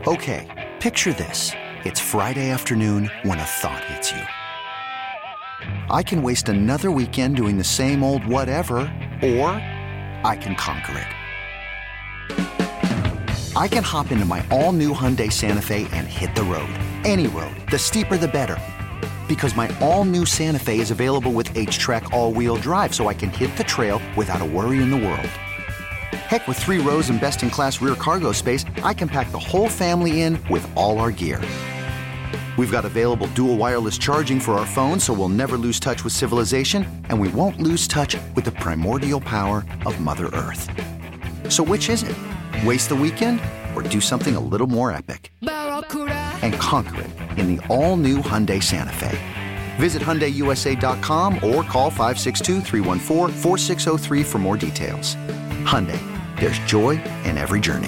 Okay, picture this. It's Friday afternoon when a thought hits you. I can waste another weekend doing the same old whatever, or I can conquer it. I can hop into my all-new Hyundai Santa Fe and hit the road. Any road. The steeper, the better. Because my all-new Santa Fe is available with H-Track all-wheel drive, so I can hit the trail without a worry in the world. Heck, with 3 rows and best-in-class rear cargo space, I can pack the whole family in with all our gear. We've got available dual wireless charging for our phones, so we'll never lose touch with civilization, and we won't lose touch with the primordial power of Mother Earth. So which is it? Waste the weekend or do something a little more epic? And conquer it in the all-new Hyundai Santa Fe. Visit HyundaiUSA.com or call 562-314-4603 for more details. Hyundai, there's joy in every journey.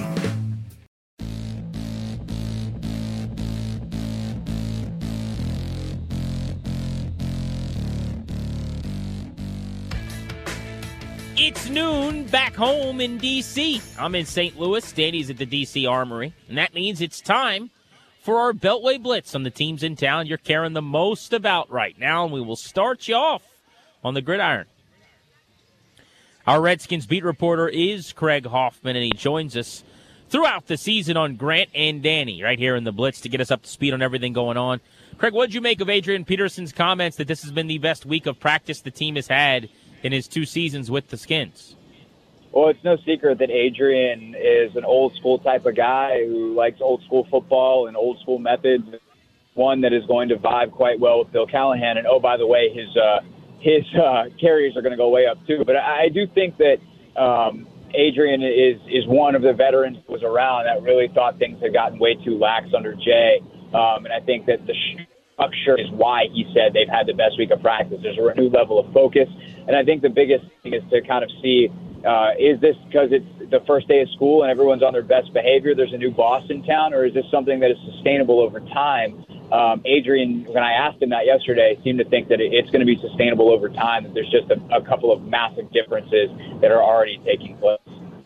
It's noon back home in D.C. I'm in St. Louis. Danny's at the D.C. Armory. And that means it's time for our Beltway Blitz on the teams in town you're caring the most about right now. And we will start you off on the gridiron. Our Redskins beat reporter is Craig Hoffman, and he joins us throughout the season on Grant and Danny right here in the Blitz to get us up to speed on everything going on. Craig, what did you make of Adrian Peterson's comments that this has been the best week of practice the team has had in his 2 seasons with the Skins? Well, it's no secret that Adrian is an old-school type of guy who likes old-school football and old-school methods, one that is going to vibe quite well with Bill Callahan. And, oh, by the way, his carries are going to go way up, too. But I do think that Adrian is one of the veterans who was around that really thought things had gotten way too lax under Jay. And I think that the structure is why he said they've had the best week of practice. There's a renewed level of focus. And I think the biggest thing is to kind of see, is this because it's the first day of school and everyone's on their best behavior, there's a new boss in town, or is this something that is sustainable over time? Adrian, when I asked him that yesterday, seemed to think that it's going to be sustainable over time, that there's just a couple of massive differences that are already taking place.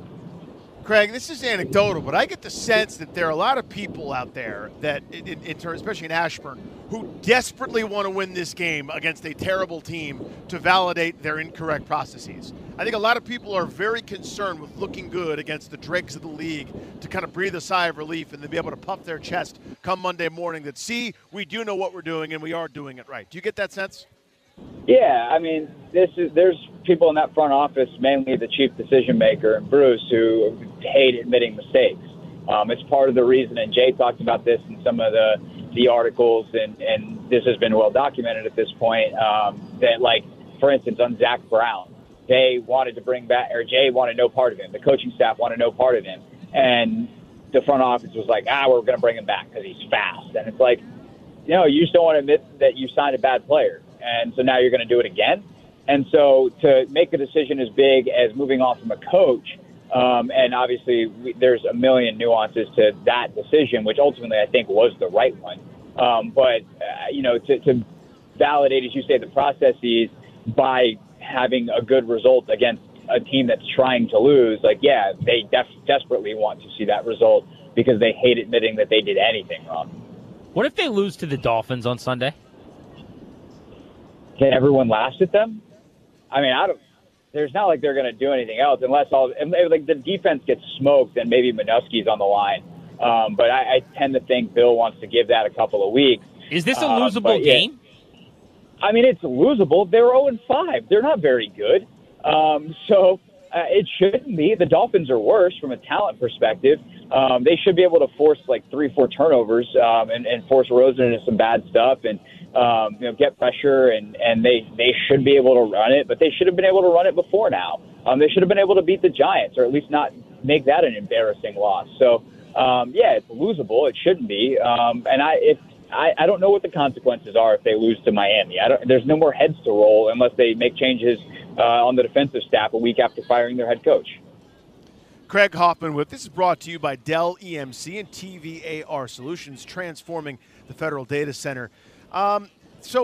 Craig, this is anecdotal, but I get the sense that there are a lot of people out there that, especially in Ashburn, who desperately want to win this game against a terrible team to validate their incorrect processes. I think a lot of people are very concerned with looking good against the dregs of the league to kind of breathe a sigh of relief and then be able to puff their chest come Monday morning that, see, we do know what we're doing and we are doing it right. Do you get that sense? Yeah, I mean, there's people in that front office, mainly the chief decision maker and Bruce, who hate admitting mistakes. It's part of the reason, and Jay talked about this in some of the articles, and this has been well documented at this point, that, like, for instance, on Zach Brown, they wanted to bring back, or Jay wanted no part of him. The coaching staff wanted no part of him. And the front office was like, we're going to bring him back because he's fast. And it's like, you just don't want to admit that you signed a bad player. And so now you're going to do it again. And so to make a decision as big as moving on from a coach, and obviously there's a million nuances to that decision, which ultimately I think was the right one. But to validate, as you say, the processes by having a good result against a team that's trying to lose, they desperately want to see that result because they hate admitting that they did anything wrong. What if they lose to the Dolphins on Sunday? Can everyone laugh at them? I mean, there's not like they're going to do anything else unless the defense gets smoked and maybe Minuski's on the line. But I tend to think Bill wants to give that a couple of weeks. Is this a losable game? I mean, it's losable. They're 0-5. They're not very good. So it shouldn't be. The Dolphins are worse from a talent perspective. They should be able to force 3-4 turnovers and force Rosen into some bad stuff and get pressure, and they should be able to run it, but they should have been able to run it before now. They should have been able to beat the Giants, or at least not make that an embarrassing loss. So, it's losable. It shouldn't be. And I don't know what the consequences are if they lose to Miami. There's no more heads to roll unless they make changes on the defensive staff a week after firing their head coach. Craig Hoffman this is brought to you by Dell EMC and TVAR Solutions, transforming the Federal Data Center. So,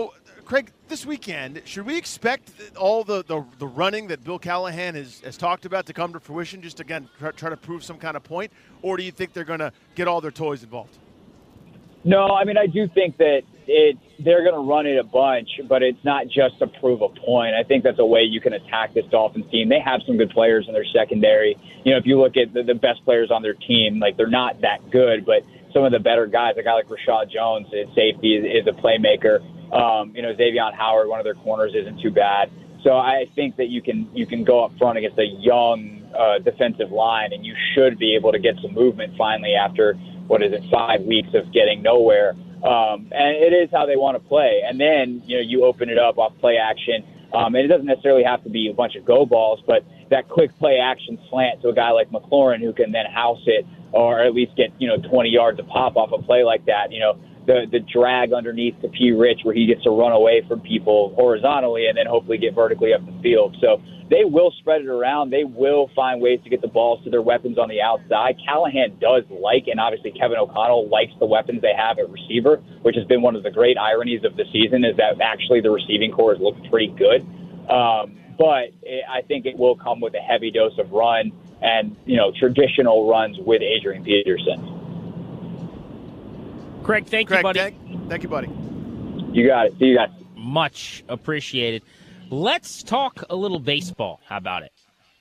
Craig, this weekend, should we expect all the running that Bill Callahan has talked about to come to fruition, just, again, try to prove some kind of point? Or do you think they're going to get all their toys involved? No, I mean, I do think that they're going to run it a bunch, but it's not just to prove a point. I think that's a way you can attack this Dolphins team. They have some good players in their secondary. You know, if you look at the best players on their team, like, they're not that good, but some of the better guys, a guy like Rashad Jones at safety is a playmaker. You know, Xavier Howard, one of their corners, isn't too bad. So I think that you can go up front against a young defensive line, and you should be able to get some movement finally after, 5 weeks of getting nowhere. And it is how they want to play. And then, you know, you open it up off play action. And it doesn't necessarily have to be a bunch of go balls, but that quick play action slant to a guy like McLaurin who can then house it or at least get, 20 yards of pop off a play like that. You know, the drag underneath to P. Rich where he gets to run away from people horizontally and then hopefully get vertically up the field. So they will spread it around. They will find ways to get the balls to their weapons on the outside. Callahan does like, and obviously Kevin O'Connell likes the weapons they have at receiver, which has been one of the great ironies of the season is that actually the receiving core has looked pretty good. But I think it will come with a heavy dose of run and, traditional runs with Adrian Peterson. Craig, thank you, buddy. Thank you, buddy. You got it. See you guys. Much appreciated. Let's talk a little baseball. How about it?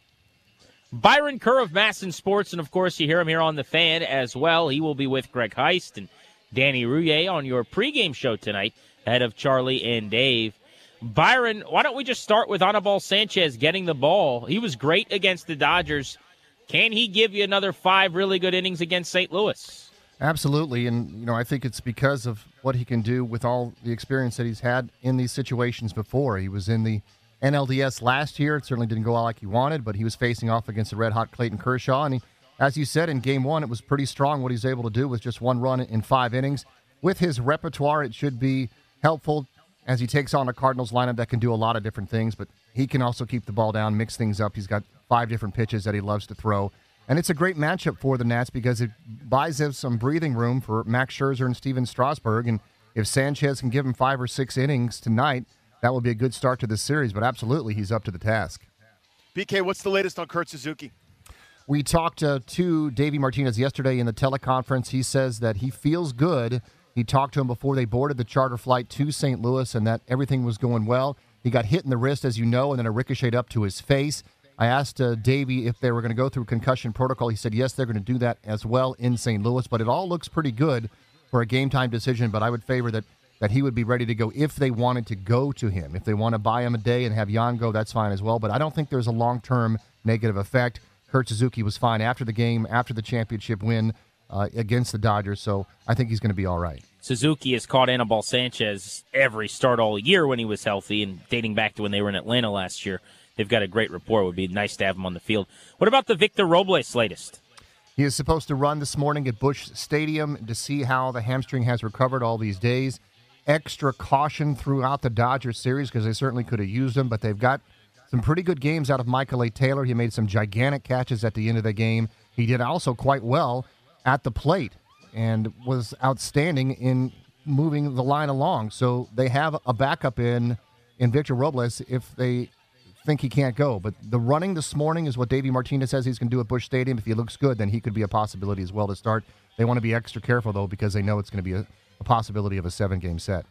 Byron Kerr of Masson Sports, and of course you hear him here on The Fan as well. He will be with Greg Heist and Danny Rouillet on your pregame show tonight, ahead of Charlie and Dave. Byron, why don't we just start with Anibal Sanchez getting the ball? He was great against the Dodgers. Can he give you another 5 really good innings against St. Louis? Absolutely, and I think it's because of what he can do with all the experience that he's had in these situations before. He was in the NLDS last year. It certainly didn't go out like he wanted, but he was facing off against the red-hot Clayton Kershaw, and he, as you said, in Game 1, it was pretty strong what he's able to do with just 1 run in 5 innings. With his repertoire, it should be helpful as he takes on a Cardinals lineup that can do a lot of different things, but he can also keep the ball down, mix things up. He's got 5 different pitches that he loves to throw. And it's a great matchup for the Nats because it buys them some breathing room for Max Scherzer and Steven Strasburg. And if Sanchez can give him 5 or 6 innings tonight, that will be a good start to the series. But absolutely, he's up to the task. BK, what's the latest on Kurt Suzuki? We talked to Davey Martinez yesterday in the teleconference. He says that he feels good. He talked to him before they boarded the charter flight to St. Louis and that everything was going well. He got hit in the wrist, as you know, and then a ricocheted up to his face. I asked Davey if they were going to go through concussion protocol. He said, yes, they're going to do that as well in St. Louis, but it all looks pretty good for a game-time decision, but I would favor that he would be ready to go if they wanted to go to him. If they want to buy him a day and have Jan go, that's fine as well, but I don't think there's a long-term negative effect. Kurt Suzuki was fine after the game, after the championship win against the Dodgers, so I think he's going to be all right. Suzuki has caught Anibal Sanchez every start all year when he was healthy, and dating back to when they were in Atlanta last year. They've got a great rapport. It would be nice to have him on the field. What about the Victor Robles latest? He is supposed to run this morning at Busch Stadium to see how the hamstring has recovered all these days. Extra caution throughout the Dodgers series because they certainly could have used him, but they've got some pretty good games out of Michael A. Taylor. He made some gigantic catches at the end of the game. He did also quite well at the plate and was outstanding in moving the line along. So they have a backup in Victor Robles if they think he can't go. But the running this morning is what Davey Martinez says he's going to do at Busch Stadium. If he looks good, then he could be a possibility as well to start. They want to be extra careful, though, because they know it's going to be a possibility of a 7-game set.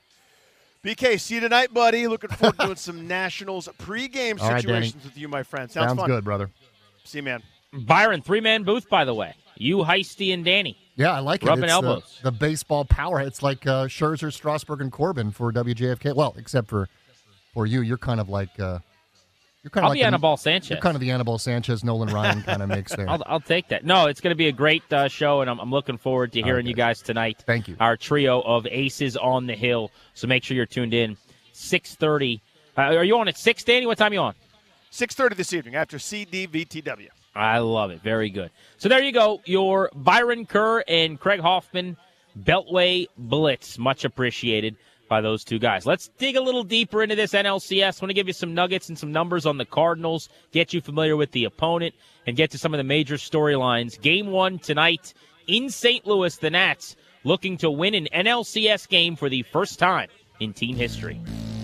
BK, see you tonight, buddy. Looking forward to doing some Nationals pregame situations with you, my friend. Sounds fun. Good, brother. See you, man. Byron, 3-man booth, by the way. You, Heisty, and Danny. Yeah, I like it. Rubbing it's elbows. The baseball power. It's like Scherzer, Strasburg, and Corbin for WJFK. Well, except for you. You're kind of like I'll be Anibal Sanchez. You're kind of the Anibal Sanchez, Nolan Ryan kind of mix there. I'll take that. No, it's going to be a great show, and I'm looking forward to hearing you guys tonight. Thank you. Our trio of Aces on the Hill. So make sure you're tuned in. 6:30. Are you on at 6, Danny? What time are you on? 6:30 this evening after CDVTW. I love it. Very good. So there you go. Your Byron Kerr and Craig Hoffman Beltway Blitz. Much appreciated by those two guys. Let's dig a little deeper into this NLCS. I want to give you some nuggets and some numbers on the Cardinals, get you familiar with the opponent, and get to some of the major storylines. Game 1 tonight in St. Louis, the Nats looking to win an NLCS game for the first time in team history.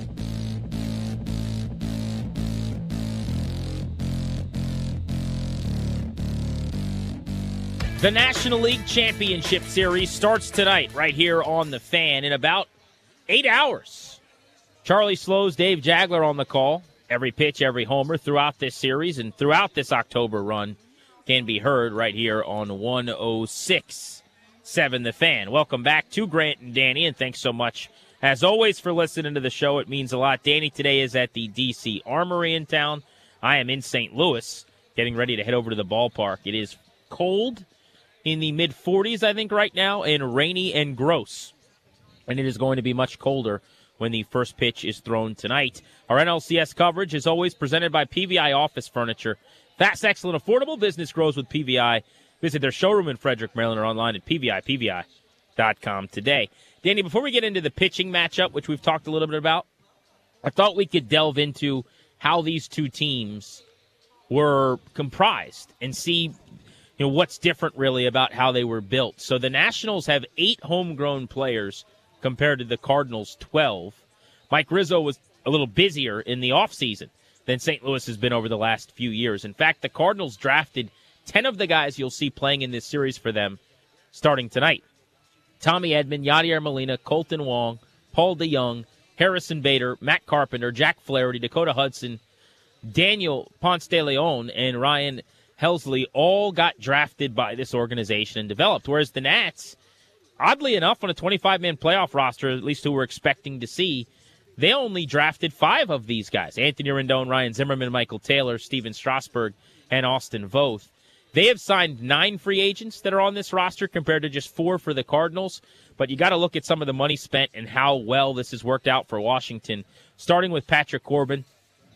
The National League Championship Series starts tonight right here on The Fan in about 8 hours. Charlie Slows, Dave Jagler on the call. Every pitch, every homer throughout this series and throughout this October run can be heard right here on 106.7 The Fan. Welcome back to Grant and Danny, and thanks so much, as always, for listening to the show. It means a lot. Danny today is at the D.C. Armory in town. I am in St. Louis, getting ready to head over to the ballpark. It is cold, in the mid-40s, I think, right now, and rainy and gross. And it is going to be much colder when the first pitch is thrown tonight. Our NLCS coverage is always presented by PVI Office Furniture. Fast, excellent, affordable business grows with PVI. Visit their showroom in Frederick, Maryland, or online at pvi.com today. Danny, before we get into the pitching matchup, which we've talked a little bit about, I thought we could delve into how these two teams were comprised and see what's different really about how they were built. So the Nationals have 8 homegrown players compared to the Cardinals' 12. Mike Rizzo was a little busier in the offseason than St. Louis has been over the last few years. In fact, the Cardinals drafted 10 of the guys you'll see playing in this series for them starting tonight. Tommy Edman, Yadier Molina, Colton Wong, Paul DeJong, Harrison Bader, Matt Carpenter, Jack Flaherty, Dakota Hudson, Daniel Ponce de Leon, and Ryan Helsley all got drafted by this organization and developed, whereas the Nats, oddly enough, on a 25-man playoff roster, at least who we're expecting to see, they only drafted 5 of these guys: Anthony Rendon, Ryan Zimmerman, Michael Taylor, Steven Strasburg, and Austin Voth. They have signed 9 free agents that are on this roster compared to just 4 for the Cardinals, but you got to look at some of the money spent and how well this has worked out for Washington, starting with Patrick Corbin,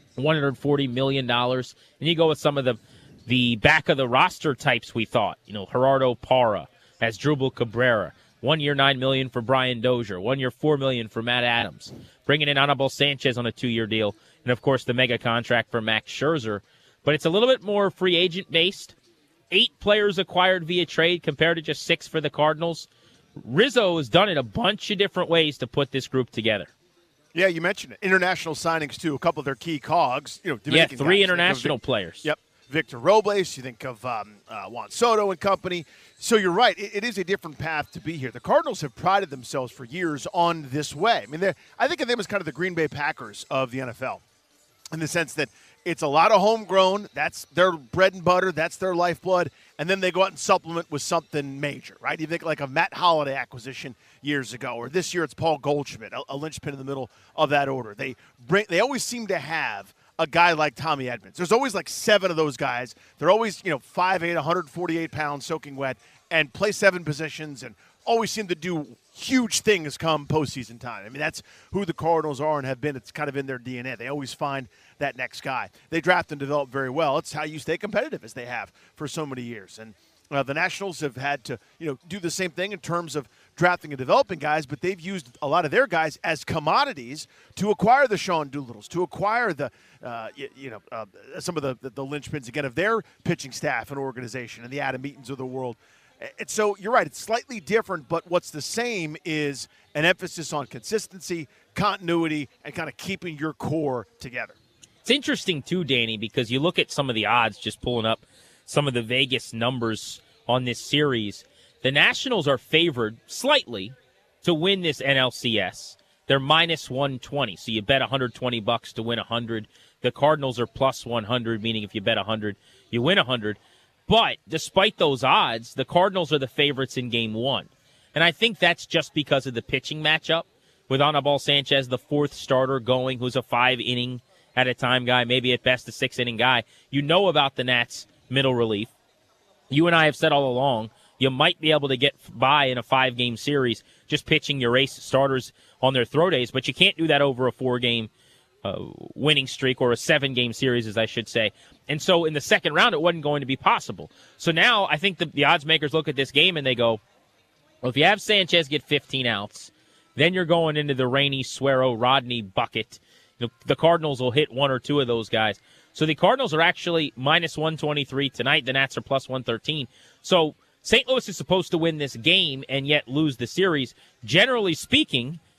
$140 million, and you go with some of the back of the roster types we thought. Gerardo Parra, Asdrubal Cabrera, 1 year $9 million for Brian Dozier, 1 year $4 million for Matt Adams, bringing in Anibal Sanchez on a 2-year deal, and of course the mega contract for Max Scherzer. But it's a little bit more free agent based. 8 players acquired via trade compared to just 6 for the Cardinals. Rizzo has done it a bunch of different ways to put this group together. Yeah, you mentioned it. International signings too. A couple of their key cogs. Dominican 3 international players. Yep. Victor Robles, you think of Juan Soto and company. So you're right. It is a different path to be here. The Cardinals have prided themselves for years on this way. I mean, I think of them as kind of the Green Bay Packers of the NFL in the sense that it's a lot of homegrown. That's their bread and butter. That's their lifeblood. And then they go out and supplement with something major, right? You think like a Matt Holliday acquisition years ago, or this year it's Paul Goldschmidt, a linchpin in the middle of that order. They always seem to have a guy like Tommy Edmonds. There's always like 7 of those guys. They're always, 5'8", 148 pounds, soaking wet, and play 7 positions and always seem to do huge things come postseason time. I mean, that's who the Cardinals are and have been. It's kind of in their DNA. They always find that next guy. They draft and develop very well. It's how you stay competitive, as they have for so many years. And the Nationals have had to, do the same thing in terms of drafting and developing guys, but they've used a lot of their guys as commodities to acquire the Sean Doolittles, to acquire the, some of the linchpins, again, of their pitching staff and organization and the Adam Eatons of the world. And so you're right, it's slightly different, but what's the same is an emphasis on consistency, continuity, and kind of keeping your core together. It's interesting, too, Danny, because you look at some of the odds, just pulling up some of the Vegas numbers on this series. The Nationals are favored slightly to win this NLCS. They're minus 120, so you bet $120 to win 100. The Cardinals are plus 100, meaning if you bet 100, you win 100. But despite those odds, the Cardinals are the favorites in Game 1. And I think that's just because of the pitching matchup with Anibal Sanchez, the 4th starter going, who's a 5-inning at a time guy, maybe at best a 6-inning guy. You know about the Nats' middle relief. You and I have said all along, you might be able to get by in a 5-game series just pitching your ace starters on their throw days, but you can't do that over a 4-game winning streak, or a 7-game series, as I should say. And so in the second round, it wasn't going to be possible. So now I think the odds makers look at this game and they go, well, if you have Sanchez get 15 outs, then you're going into the Rainey, Suero, Rodney bucket. The Cardinals will hit 1 or 2 of those guys. So the Cardinals are actually minus 123 tonight. The Nats are plus 113. So St. Louis is supposed to win this game and yet lose the series. Generally speaking,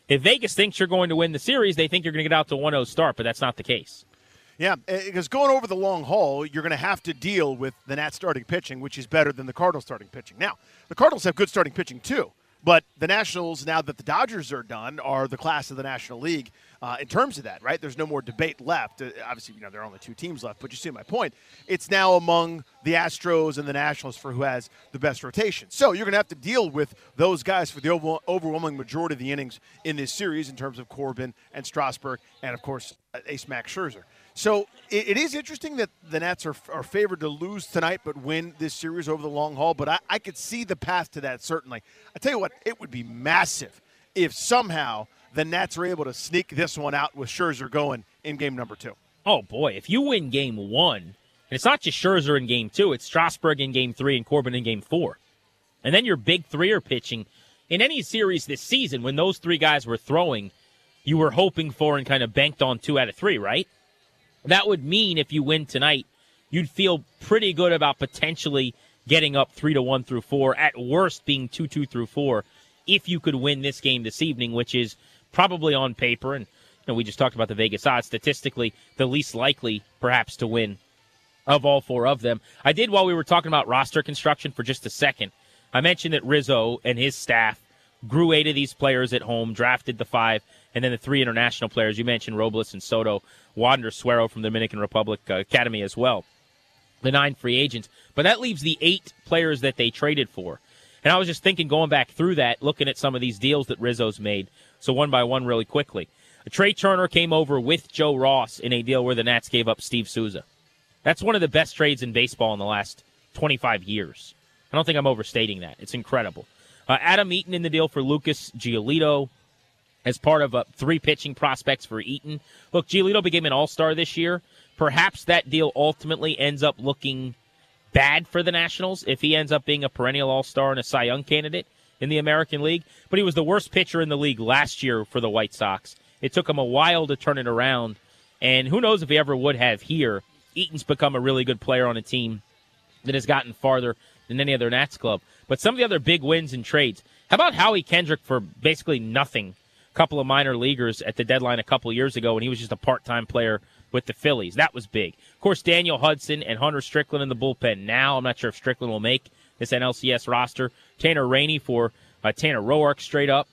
If Vegas thinks you're going to win the series, they think you're going to get out to 1-0 start, but that's not the case. Yeah, because going over the long haul, you're going to have to deal with the Nats starting pitching, which is better than the Cardinals starting pitching. Now, the Cardinals have good starting pitching too, but the Nationals, now that the Dodgers are done, are the class of the National League in terms of that, right? There's no more debate left. Obviously, there are only 2 teams left, but you see my point. It's now among the Astros and the Nationals for who has the best rotation. So you're going to have to deal with those guys for the overwhelming majority of the innings in this series in terms of Corbin and Strasburg and, of course, ace Max Scherzer. So it is interesting that the Nats are favored to lose tonight but win this series over the long haul, but I could see the path to that, certainly. I tell you what, it would be massive if somehow the Nats are able to sneak this one out with Scherzer going in game number 2. Oh, boy, if you win game 1, and it's not just Scherzer in game 2, it's Strasburg in game 3 and Corbin in game 4, and then your big 3 are pitching. In any series this season, when those 3 guys were throwing, you were hoping for and kind of banked on 2 out of 3, right? That would mean if you win tonight, you'd feel pretty good about potentially getting up 3-1 through 4, at worst being 2-2 through 4, if you could win this game this evening, which is probably on paper, and we just talked about the Vegas odds, statistically the least likely perhaps to win of all 4 of them. I did, while we were talking about roster construction for just a second, I mentioned that Rizzo and his staff grew 8 of these players at home, drafted the 5, and then the 3 international players. You mentioned Robles and Soto, Wander Suero from the Dominican Republic Academy as well, the 9 free agents. But that leaves the 8 players that they traded for. And I was just thinking, going back through that, looking at some of these deals that Rizzo's made. So one by one really quickly. Trey Turner came over with Joe Ross in a deal where the Nats gave up Steve Souza. That's one of the best trades in baseball in the last 25 years. I don't think I'm overstating that. It's incredible. Adam Eaton in the deal for Lucas Giolito as part of 3 pitching prospects for Eaton. Look, Giolito became an all-star this year. Perhaps that deal ultimately ends up looking bad for the Nationals if he ends up being a perennial all-star and a Cy Young candidate in the American League. But he was the worst pitcher in the league last year for the White Sox. It took him a while to turn it around, and who knows if he ever would have here. Eaton's become a really good player on a team that has gotten farther than any other Nats club. But some of the other big wins and trades. How about Howie Kendrick for basically nothing? A couple of minor leaguers at the deadline a couple of years ago when he was just a part-time player with the Phillies. That was big. Of course, Daniel Hudson and Hunter Strickland in the bullpen now. I'm not sure if Strickland will make this NLCS roster. Tanner Rainey for Tanner Roark straight up.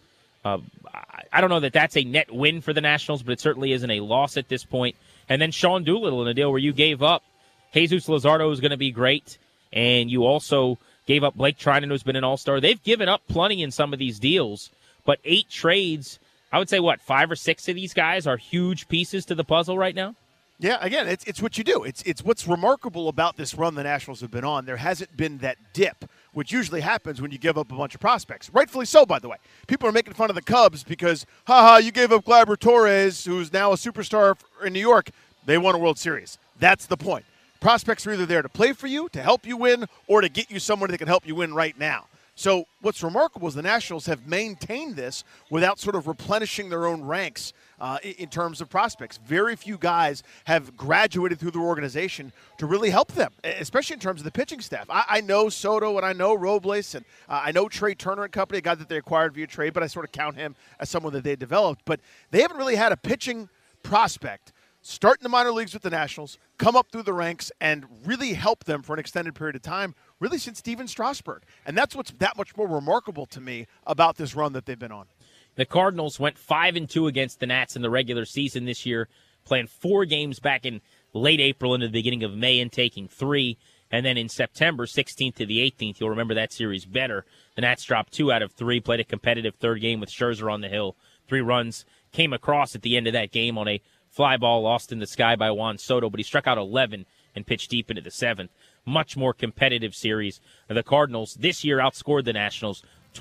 I don't know that that's a net win for the Nationals, but it certainly isn't a loss at this point. And then Sean Doolittle in a deal where you gave up Jesus Luzardo, who's going to be great, and you also gave up Blake Trinan, who's been an all-star. They've given up plenty in some of these deals, but 8 trades, I would say, 5 or 6 of these guys are huge pieces to the puzzle right now? Yeah, again, it's what you do. It's what's remarkable about this run the Nationals have been on. There hasn't been that dip, which usually happens when you give up a bunch of prospects. Rightfully so, by the way. People are making fun of the Cubs because, you gave up Gleyber Torres, who's now a superstar in New York. They won a World Series. That's the point. Prospects are either there to play for you, to help you win, or to get you someone that can help you win right now. So what's remarkable is the Nationals have maintained this without sort of replenishing their own ranks in terms of prospects. Very few guys have graduated through their organization to really help them, especially in terms of the pitching staff. I know Soto and I know Robles and I know Trey Turner and company, a guy that they acquired via trade, but I sort of count him as someone that they developed. But they haven't really had a pitching prospect start in the minor leagues with the Nationals, come up through the ranks, and really help them for an extended period of time, really since Steven Strasburg. And that's what's that much more remarkable to me about this run that they've been on. The Cardinals went 5-2 against the Nats in the regular season this year, playing 4 games back in late April into the beginning of May and taking 3. And then in September, 16th to the 18th, you'll remember that series better. The Nats dropped 2 out of 3, played a competitive third game with Scherzer on the hill. 3 runs came across at the end of that game on a fly ball lost in the sky by Juan Soto, but he struck out 11 and pitched deep into the 7th. Much more competitive series. The Cardinals this year outscored the Nationals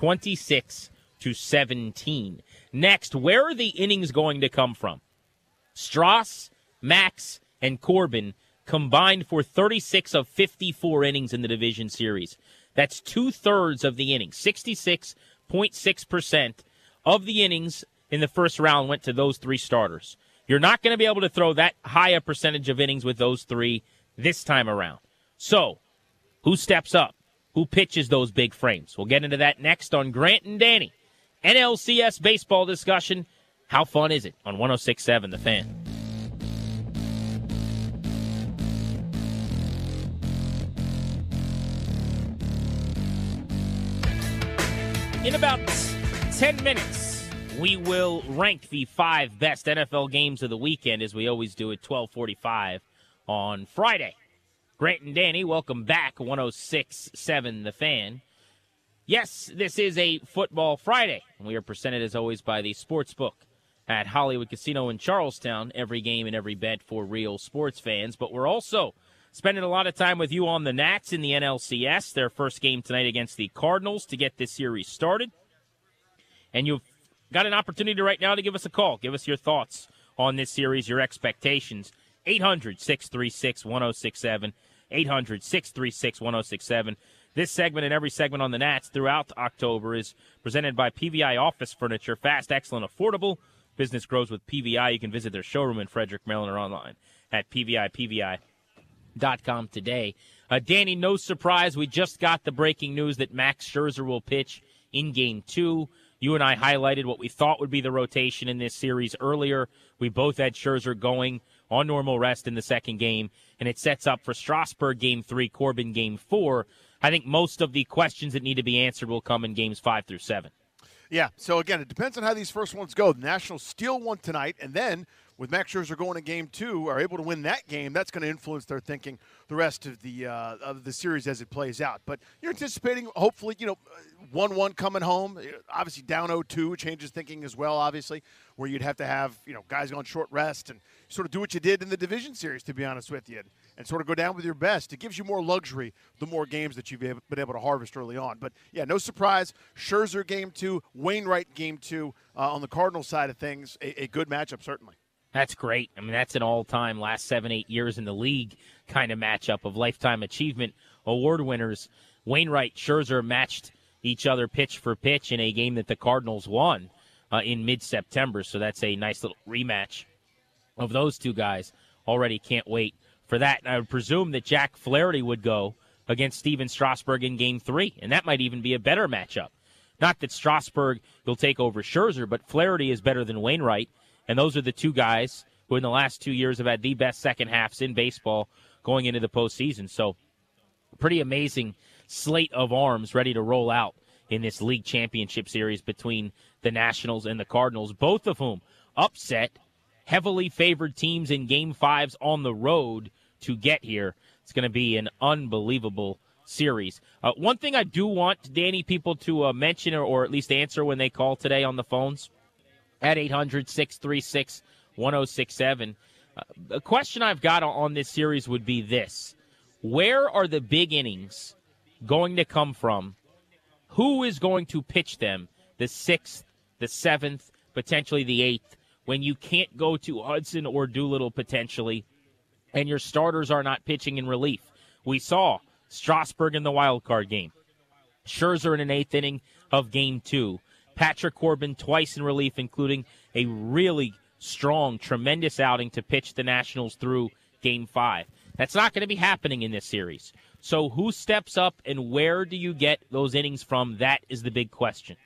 26-17. Next, where are the innings going to come from? Strauss, Max, and Corbin combined for 36 of 54 innings in the division series. That's 2/3 of the innings. 66.6% of the innings in the first round went to those 3 starters. You're not going to be able to throw that high a percentage of innings with those 3 this time around. So, who steps up? Who pitches those big frames? We'll get into that next on Grant and Danny NLCS baseball discussion. How fun is it on 106.7 The Fan? In about 10 minutes, we will rank the 5 best NFL games of the weekend, as we always do at 12:45 on Friday. Grant and Danny, welcome back, 106.7 The Fan. Yes, this is a Football Friday. We are presented, as always, by the Sportsbook at Hollywood Casino in Charlestown. Every game and every bet for real sports fans. But we're also spending a lot of time with you on the Nats in the NLCS. Their first game tonight against the Cardinals to get this series started. And you've got an opportunity right now to give us a call. Give us your thoughts on this series, your expectations. 800-636-1067. 800-636-1067. This segment and every segment on the Nats throughout October is presented by PVI Office Furniture. Fast, excellent, affordable. Business grows with PVI. You can visit their showroom in Frederick, Maryland, or online at PVI.com today. Danny, no surprise, we just got the breaking news that Max Scherzer will pitch in Game 2. You and I highlighted what we thought would be the rotation in this series earlier. We both had Scherzer going on normal rest in the second game, and it sets up for Strasburg Game 3, Corbin Game 4. I think most of the questions that need to be answered will come in Games 5 through 7. Yeah, so again, it depends on how these first ones go. The Nationals steal one tonight, and then with Max Scherzer going to Game 2, are able to win that game, that's going to influence their thinking the rest of the series as it plays out. But you're anticipating, hopefully, 1-1 coming home. Obviously, down 0-2 changes thinking as well, obviously, where you'd have to have, guys on short rest and sort of do what you did in the division series, to be honest with you, and sort of go down with your best. It gives you more luxury the more games that you've been able to harvest early on. But, yeah, no surprise, Scherzer Game 2, Wainwright Game 2 on the Cardinals side of things, a good matchup certainly. That's great. I mean, that's an all-time last 7-8 years in the league kind of matchup of Lifetime Achievement Award winners. Wainwright, Scherzer matched each other pitch for pitch in a game that the Cardinals won in mid-September. So that's a nice little rematch of those two guys. Already can't wait for that. And I would presume that Jack Flaherty would go against Steven Strasburg in Game 3, and that might even be a better matchup. Not that Strasburg will take over Scherzer, but Flaherty is better than Wainwright. And those are the two guys who in the last 2 years have had the best second halves in baseball going into the postseason. So pretty amazing slate of arms ready to roll out in this league championship series between the Nationals and the Cardinals, both of whom upset heavily favored teams in Game 5s on the road to get here. It's going to be an unbelievable series. One thing I do want, Danny, people to mention or at least answer when they call today on the phones, at 800-636-1067. A question I've got on this series would be this. Where are the big innings going to come from? Who is going to pitch them the 6th, the 7th, potentially the 8th, when you can't go to Hudson or Doolittle potentially, and your starters are not pitching in relief? We saw Strasburg in the wild card game. Scherzer in an 8th inning of Game 2. Patrick Corbin twice in relief, including a really strong, tremendous outing to pitch the Nationals through Game 5. That's not going to be happening in this series. So who steps up and where do you get those innings from? That is the big question.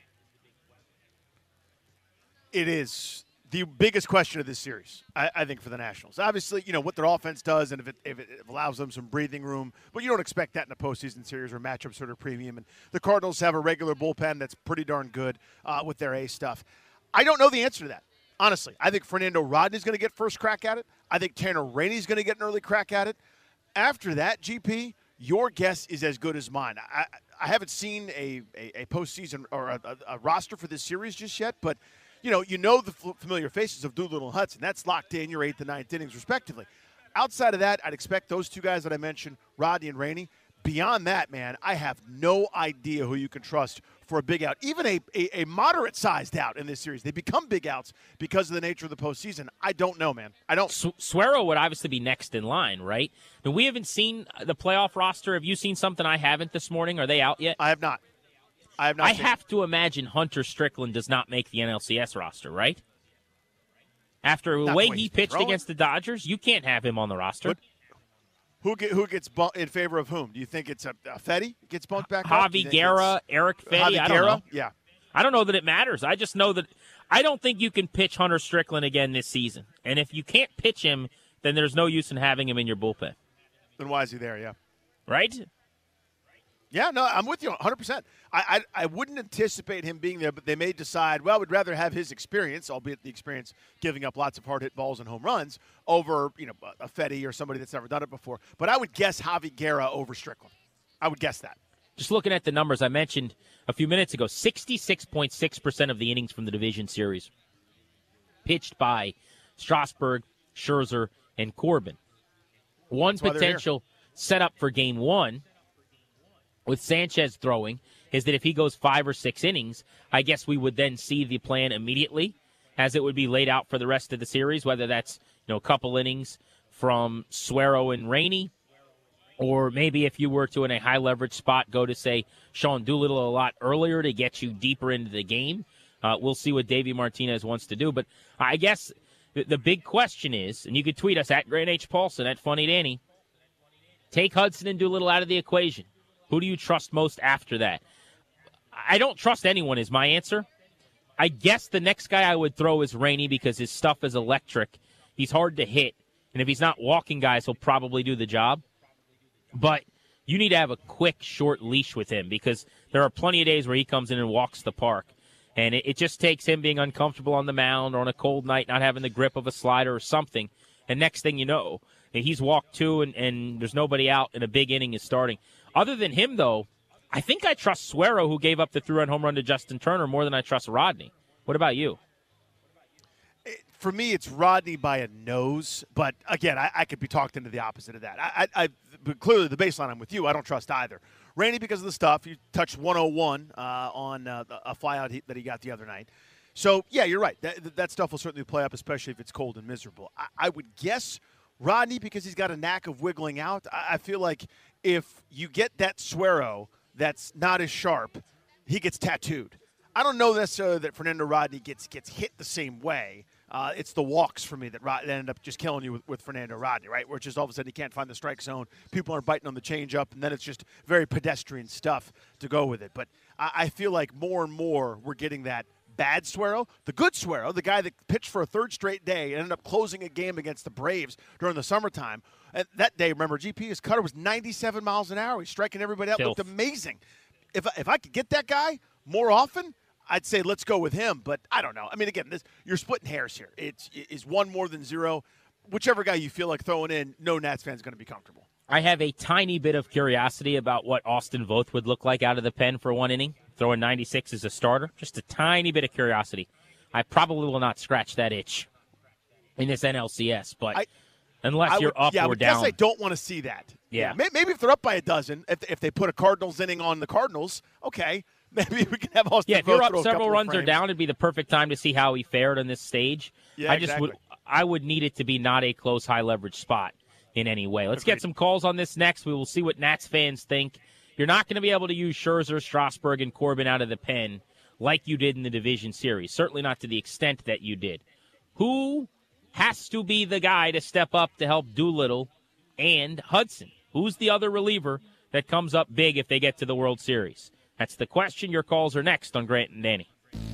It is the biggest question of this series, I think, for the Nationals. Obviously, what their offense does and if it allows them some breathing room, but you don't expect that in a postseason series where matchups sort of premium. And the Cardinals have a regular bullpen that's pretty darn good with their A stuff. I don't know the answer to that, honestly. I think Fernando Rodney's going to get first crack at it. I think Tanner Rainey's going to get an early crack at it. After that, GP, your guess is as good as mine. I haven't seen a postseason or a roster for this series just yet, but you know the familiar faces of Doolittle and Hudson. That's locked in your 8th and 9th innings, respectively. Outside of that, I'd expect those two guys that I mentioned, Rodney and Rainey. Beyond that, man, I have no idea who you can trust for a big out. Even a moderate-sized out in this series. They become big outs because of the nature of the postseason. I don't know, man. I don't. Suero would obviously be next in line, right? Now, we haven't seen the playoff roster. Have you seen something I haven't this morning? Are they out yet? I have not. I have to imagine Hunter Strickland does not make the NLCS roster, right? After the way he pitched against the Dodgers, you can't have him on the roster. But who gets bumped in favor of whom? Do you think it's Fetty gets bumped back up? Javi Guerra, Eric Fetty, I don't know. Yeah. I don't know that it matters. I just know that I don't think you can pitch Hunter Strickland again this season. And if you can't pitch him, then there's no use in having him in your bullpen. Then why is he there, yeah? Right? Yeah, no, I'm with you 100%. I wouldn't anticipate him being there, but they may decide, well, we'd rather have his experience, albeit the experience giving up lots of hard-hit balls and home runs, over a Fetty or somebody that's never done it before. But I would guess Javi Guerra over Strickland. I would guess that. Just looking at the numbers I mentioned a few minutes ago, 66.6% of the innings from the division series pitched by Strasburg, Scherzer, and Corbin. One potential setup for Game 1 with Sanchez throwing is that if he goes 5 or 6 innings, I guess we would then see the plan immediately as it would be laid out for the rest of the series, whether that's a couple innings from Suero and Rainey, or maybe if you were to, in a high-leverage spot, go to, say, Sean Doolittle a lot earlier to get you deeper into the game. We'll see what Davey Martinez wants to do. But I guess the big question is, and you can tweet us at Grant H. Paulson, at Funny Danny, take Hudson and Doolittle out of the equation. Who do you trust most after that? I don't trust anyone is my answer. I guess the next guy I would throw is Rainey because his stuff is electric. He's hard to hit. And if he's not walking guys, he'll probably do the job. But you need to have a quick, short leash with him because there are plenty of days where he comes in and walks the park. And it just takes him being uncomfortable on the mound or on a cold night, not having the grip of a slider or something. And next thing you know, he's walked 2 and there's nobody out and a big inning is starting. Other than him, though, I think I trust Suero, who gave up the 3-run home run to Justin Turner, more than I trust Rodney. What about you? For me, it's Rodney by a nose. But, again, I could be talked into the opposite of that. But clearly, the baseline, I'm with you. I don't trust either. Rainey, because of the stuff, he touched 101 on a flyout that he got the other night. So, yeah, you're right. That stuff will certainly play up, especially if it's cold and miserable. I would guess Rodney because he's got a knack of wiggling out. I feel like if you get that Suero that's not as sharp, he gets tattooed. I don't know necessarily that Fernando Rodney gets hit the same way. It's the walks for me that ended up just killing you with Fernando Rodney, right? Where it's just all of a sudden he can't find the strike zone. People are biting on the changeup, and then it's just very pedestrian stuff to go with it. But I feel like more and more we're getting that bad Suero. The good Suero, the guy that pitched for a third straight day and ended up closing a game against the Braves during the summertime. And that day, remember, his cutter was 97 miles an hour. He's striking everybody out. Filth. Looked amazing. If I could get that guy more often, I'd say let's go with him. But I don't know. I mean, again, you're splitting hairs here. Is one more than zero. Whichever guy you feel like throwing in, no Nats fan's going to be comfortable. I have a tiny bit of curiosity about what Austin Voth would look like out of the pen for one inning, throwing 96 as a starter. Just a tiny bit of curiosity. I probably will not scratch that itch in this NLCS, but unless you're up or down. I guess I don't want to see that. Yeah. Maybe if they're up by a dozen, if they put a Cardinals inning on the Cardinals, okay, maybe we can have Austin Voth. Yeah, if you're up throw a several couple runs of or frames. down, it'd be the perfect time to see how he fared on this stage. Yeah, exactly. I would need it to be not a close, high-leverage spot in any way. Let's get some calls on this next. We will see what Nats fans think. You're not going to be able to use Scherzer, Strasburg, and Corbin out of the pen like you did in the division series. Certainly not to the extent that you did. Who has to be the guy to step up to help Doolittle and Hudson? Who's the other reliever that comes up big if they get to the World Series? That's the question. Your calls are next on Grant and Danny.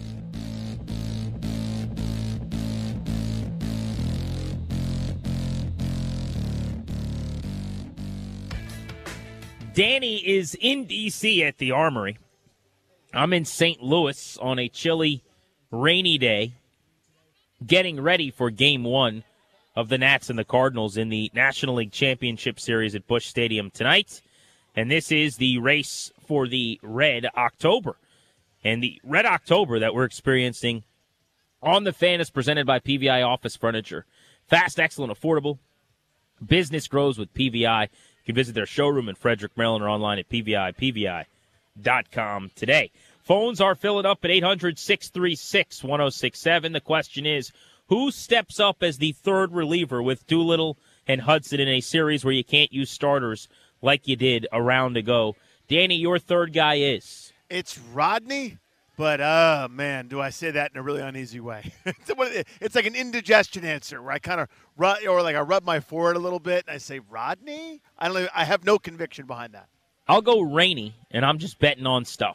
Danny is in D.C. at the Armory. I'm in St. Louis on a chilly, rainy day, getting ready for Game 1 of the Nats and the Cardinals in the National League Championship Series at Busch Stadium tonight. And this is the race for the Red October. And the Red October that we're experiencing on the Fan is presented by PVI Office Furniture. Fast, excellent, affordable. Business grows with PVI. You can visit their showroom in Frederick, Maryland, or online at PVI.com today. Phones are filling up at 800-636-1067. The question is, who steps up as the third reliever with Doolittle and Hudson in a series where you can't use starters like you did a round ago? Danny, your third guy is? It's Rodney, but, man, do I say that in a really uneasy way. It's like an indigestion answer where I kind of I rub my forehead a little bit and I say, Rodney? I have no conviction behind that. I'll go Rainey, and I'm just betting on stuff.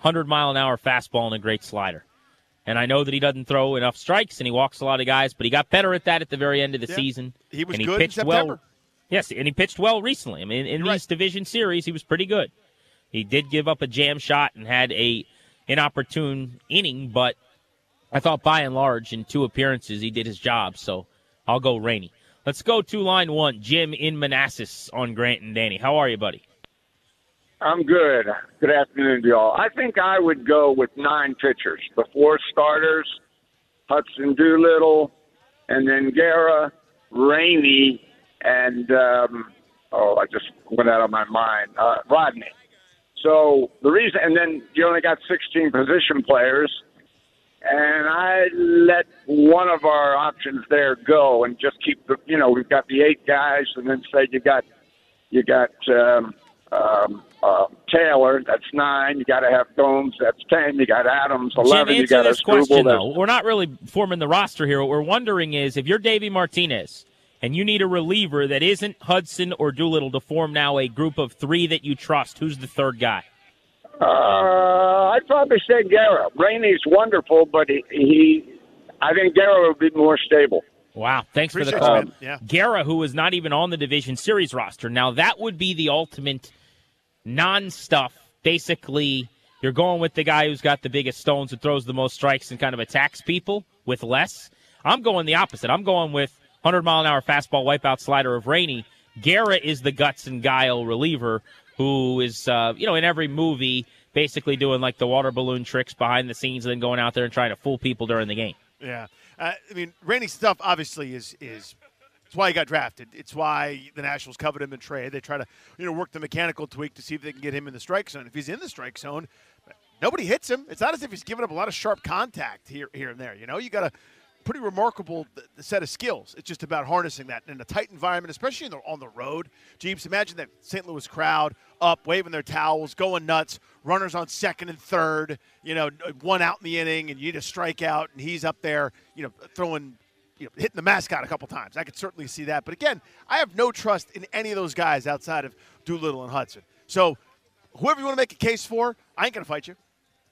100-mile-an-hour fastball and a great slider. And I know that he doesn't throw enough strikes and he walks a lot of guys, but he got better at that at the very end of the season. He was and good pitched in September. well. Yes, and he pitched well recently. I mean, in these division series, he was pretty good. He did give up a jam shot and had an inopportune inning, but I thought by and large in 2 appearances he did his job, so I'll go Rainey. Let's go to line 1, Jim in Manassas on Grant and Danny. How are you, buddy? I'm good. Good afternoon to y'all. I think I would go with 9 pitchers. The 4 starters, Hudson Doolittle, and then Guerra, Rainey, and, I just went out of my mind, Rodney. So the reason, and then you only got 16 position players, and I let one of our options there go and just keep the, we've got the 8 guys, and then say you got Taylor, that's 9. You got to have Gomes, that's 10. You got Adams, 11. Jim, You got this Struble, question, though. We're not really forming the roster here. What we're wondering is if you're Davey Martinez and you need a reliever that isn't Hudson or Doolittle to form now a group of 3 that you trust, who's the third guy? I'd probably say Guerra. Rainey's wonderful, but I think Guerra would be more stable. Wow, thanks for the Appreciate call. you, man. Yeah. Guerra, who is not even on the Division Series roster. Now, that would be the ultimate non-stuff. Basically, you're going with the guy who's got the biggest stones, who throws the most strikes and kind of attacks people with less. I'm going the opposite. I'm going with 100-mile-an-hour fastball wipeout slider of Rainey. Guerra is the guts and guile reliever who is, in every movie basically doing like the water balloon tricks behind the scenes and then going out there and trying to fool people during the game. Yeah. Rainey's stuff obviously is it's why he got drafted. It's why the Nationals covered him in trade. They try to, work the mechanical tweak to see if they can get him in the strike zone. If he's in the strike zone, nobody hits him. It's not as if he's giving up a lot of sharp contact here and there. You got a pretty remarkable set of skills. It's just about harnessing that in a tight environment, especially on the road. Jeeps, imagine that St. Louis crowd up, waving their towels, going nuts, runners on second and third, 1 out in the inning, and you need a strikeout, and he's up there, throwing, hitting the mascot a couple times. I could certainly see that. But again, I have no trust in any of those guys outside of Doolittle and Hudson. So whoever you want to make a case for, I ain't going to fight you.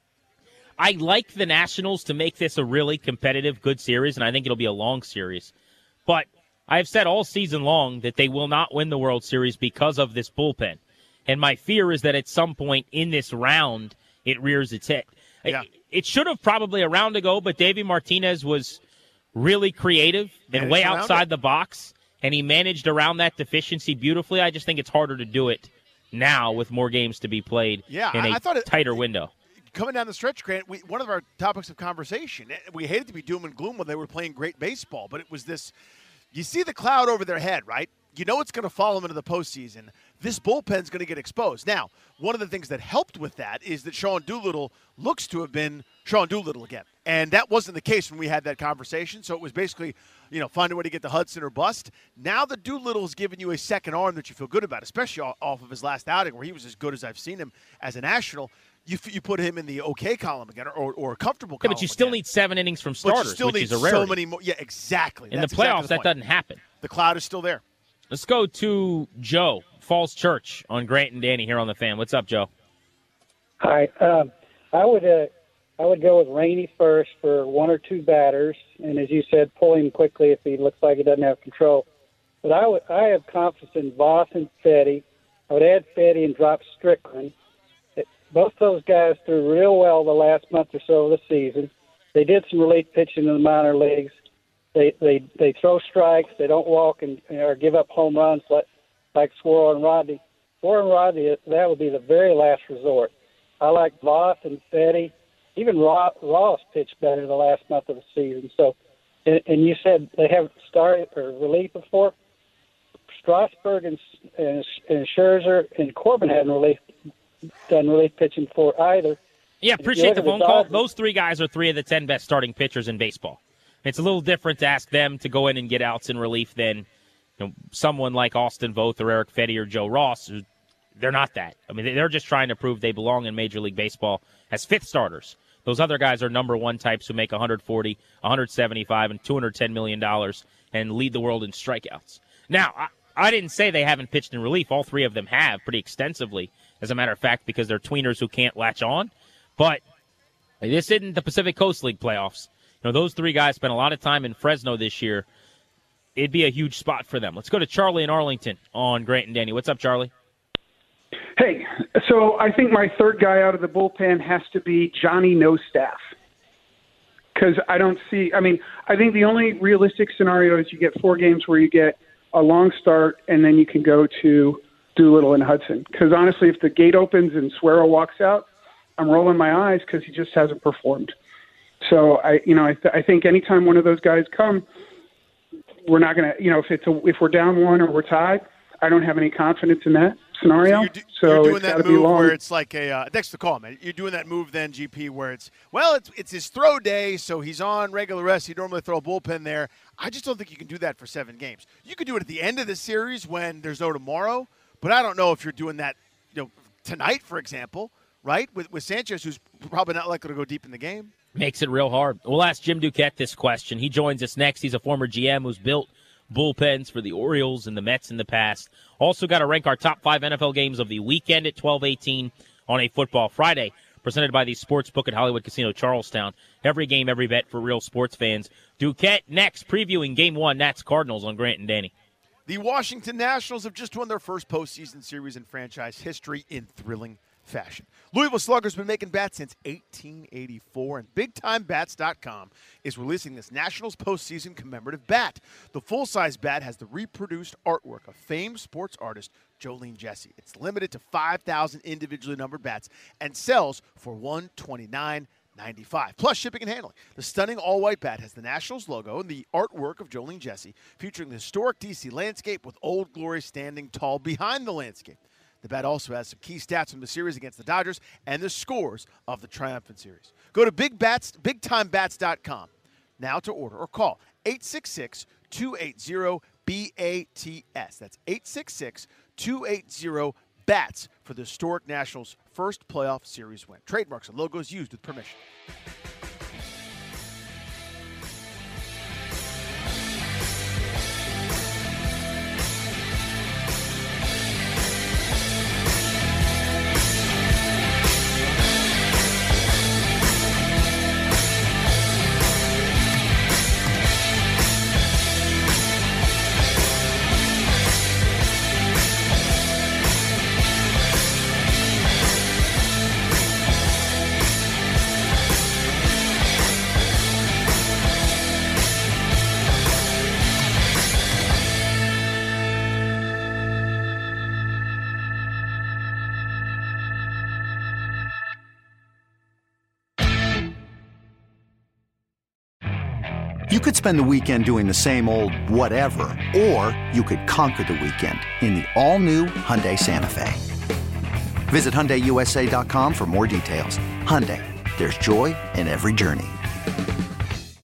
I like the Nationals to make this a really competitive, good series, and I think it'll be a long series. But I have said all season long that they will not win the World Series because of this bullpen. And my fear is that at some point in this round, it rears its head. Yeah. It should have probably a round ago, but Davey Martinez was really creative and way outside the box, and he managed around that deficiency beautifully. I just think it's harder to do it now with more games to be played in a tighter window. Coming down the stretch, Grant, one of our topics of conversation, we hated to be doom and gloom when they were playing great baseball, but it was this, you see the cloud over their head, right? You know it's going to follow them into the postseason. This bullpen's going to get exposed. Now, one of the things that helped with that is that Sean Doolittle looks to have been Sean Doolittle again. And that wasn't the case when we had that conversation. So it was basically, find a way to get to Hudson or bust. Now that Doolittle's given you a second arm that you feel good about, especially off of his last outing where he was as good as I've seen him as a National. You put him in the okay column again or a comfortable column. But you still need 7 innings from starters, which is a rarity. So many more. Yeah, exactly. In the playoffs, that doesn't happen. The cloud is still there. Let's go to Joe, Falls Church, on Grant and Danny here on the Fan. What's up, Joe? Hi. I would go with Rainey first for 1 or 2 batters, and as you said, pull him quickly if he looks like he doesn't have control. But I have confidence in Voss and Fetty. I would add Fetty and drop Strickland. Both those guys threw real well the last month or so of the season. They did some relief pitching in the minor leagues. They throw strikes. They don't walk or give up home runs like Squirrel and Rodney. Squirrel and Rodney, that would be the very last resort. I like Voss and Fetty. Even Ross pitched better the last month of the season. So, and you said they haven't started or relief before. Strasburg and Scherzer and Corbin hadn't done relief pitching for either. Yeah, appreciate the phone call. Those 3 guys are 3 of the 10 best starting pitchers in baseball. It's a little different to ask them to go in and get outs in relief than someone like Austin Voth or Eric Fetty or Joe Ross. They're not that. I mean, they're just trying to prove they belong in Major League Baseball as 5th starters. Those other guys are number 1 types who make $140, $175, and $210 million and lead the world in strikeouts. Now, I didn't say they haven't pitched in relief. All 3 of them have pretty extensively, as a matter of fact, because they're tweeners who can't latch on. But this isn't the Pacific Coast League playoffs. Those three guys spent a lot of time in Fresno this year. It'd be a huge spot for them. Let's go to Charlie in Arlington on Grant and Danny. What's up, Charlie? Hey, so I think my third guy out of the bullpen has to be Johnny No Staff. Because I think the only realistic scenario is you get 4 games where you get a long start and then you can go to Doolittle and Hudson. Because honestly, if the gate opens and Suero walks out, I'm rolling my eyes because he just hasn't performed. So I think anytime one of those guys come, we're not going to, if we're down 1 or we're tied, I don't have any confidence in that scenario. You're doing that move where it's like thanks for the call, man. You're doing that move then, GP, where it's his throw day, so he's on regular rest. He'd normally throw a bullpen there. I just don't think you can do that for 7 games. You could do it at the end of the series when there's no tomorrow, but I don't know if you're doing that tonight, for example, right, with Sanchez, who's probably not likely to go deep in the game. Makes it real hard. We'll ask Jim Duquette this question. He joins us next. He's a former GM who's built bullpens for the Orioles and the Mets in the past. Also got to rank our top 5 NFL games of the weekend at 12:18 on a Football Friday, presented by the Sportsbook at Hollywood Casino Charlestown. Every game, every bet for real sports fans. Duquette next, previewing Game 1, Nats Cardinals on Grant and Danny. The Washington Nationals have just won their first postseason series in franchise history in thrilling fashion. Louisville Slugger's been making bats since 1884, and BigTimeBats.com is releasing this Nationals postseason commemorative bat. The full-size bat has the reproduced artwork of famed sports artist Jolene Jesse. It's limited to 5,000 individually numbered bats and sells for $129.95, plus shipping and handling. The stunning all-white bat has the Nationals logo and the artwork of Jolene Jesse, featuring the historic D.C. landscape with Old Glory standing tall behind the landscape. The bat also has some key stats from the series against the Dodgers and the scores of the triumphant series. Go to BigTimeBats.com now to order or call 866-280-BATS. That's 866-280-BATS for the historic Nationals' first playoff series win. Trademarks and logos used with permission. You could spend the weekend doing the same old whatever, or you could conquer the weekend in the all-new Hyundai Santa Fe. Visit HyundaiUSA.com for more details. Hyundai, there's joy in every journey.